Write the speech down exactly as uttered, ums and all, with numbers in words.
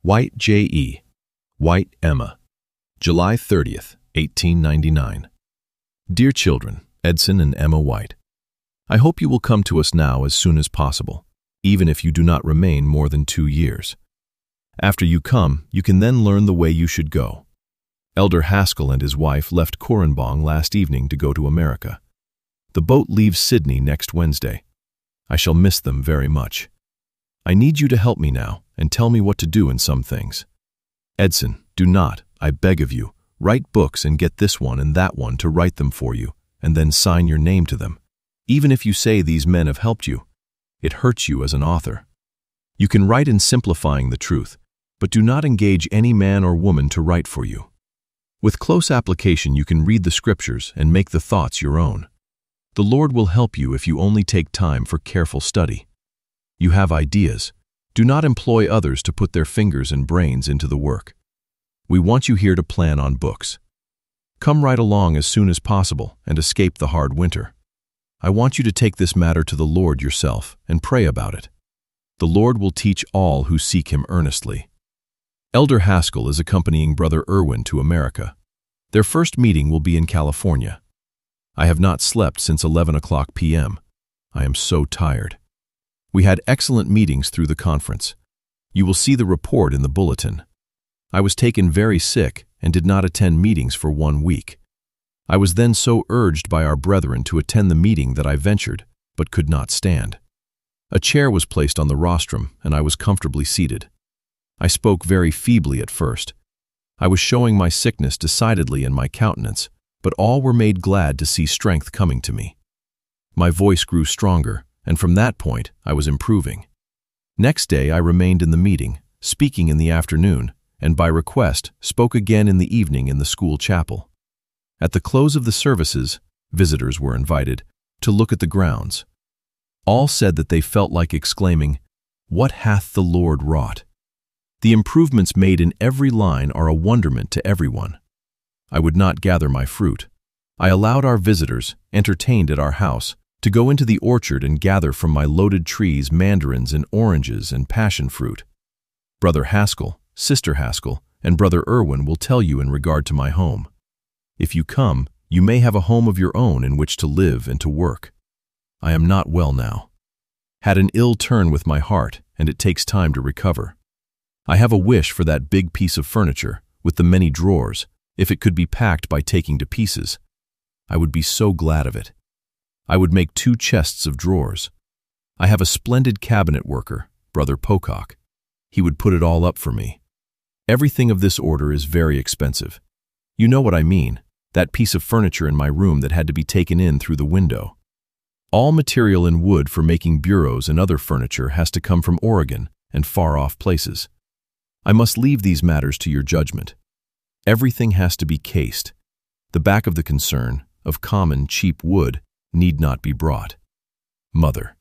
White J E White Emma, July thirtieth, eighteen ninety-nine. Dear children, Edson and Emma White, I hope you will come to us now as soon as possible, even if you do not remain more than two years. After you come, you can then learn the way you should go. Elder Haskell and his wife left Korenbong last evening to go to America. The boat leaves Sydney next Wednesday. I shall miss them very much. I need you to help me now and tell me what to do in some things. Edson, do not, I beg of you, write books and get this one and that one to write them for you, and then sign your name to them. Even if you say these men have helped you, it hurts you as an author. You can write in simplifying the truth, but do not engage any man or woman to write for you. With close application, you can read the scriptures and make the thoughts your own. The Lord will help you if you only take time for careful study. You have ideas. Do not employ others to put their fingers and brains into the work. We want you here to plan on books. Come right along as soon as possible and escape the hard winter. I want you to take this matter to the Lord yourself and pray about it. The Lord will teach all who seek Him earnestly. Elder Haskell is accompanying Brother Irwin to America. Their first meeting will be in California. I have not slept since eleven o'clock p m I am so tired. We had excellent meetings through the conference. You will see the report in the bulletin. I was taken very sick and did not attend meetings for one week. I was then so urged by our brethren to attend the meeting that I ventured, but could not stand. A chair was placed on the rostrum, and I was comfortably seated. I spoke very feebly at first. I was showing my sickness decidedly in my countenance, but all were made glad to see strength coming to me. My voice grew stronger, and from that point I was improving. Next day I remained in the meeting, speaking in the afternoon, and by request spoke again in the evening in the school chapel. At the close of the services, visitors were invited to look at the grounds. All said that they felt like exclaiming, "What hath the Lord wrought?" The improvements made in every line are a wonderment to everyone. I would not gather my fruit. I allowed our visitors, entertained at our house, to go into the orchard and gather from my loaded trees mandarins and oranges and passion fruit. Brother Haskell, Sister Haskell, and Brother Irwin will tell you in regard to my home. If you come, you may have a home of your own in which to live and to work. I am not well now. Had an ill turn with my heart, and it takes time to recover. I have a wish for that big piece of furniture, with the many drawers, if it could be packed by taking to pieces. I would be so glad of it. I would make two chests of drawers. I have a splendid cabinet worker, Brother Pocock. He would put it all up for me. Everything of this order is very expensive. You know what I mean, that piece of furniture in my room that had to be taken in through the window. All material in wood for making bureaus and other furniture has to come from Oregon and far-off places. I must leave these matters to your judgment. Everything has to be cased. The back of the concern, of common, cheap wood, need not be brought. Mother.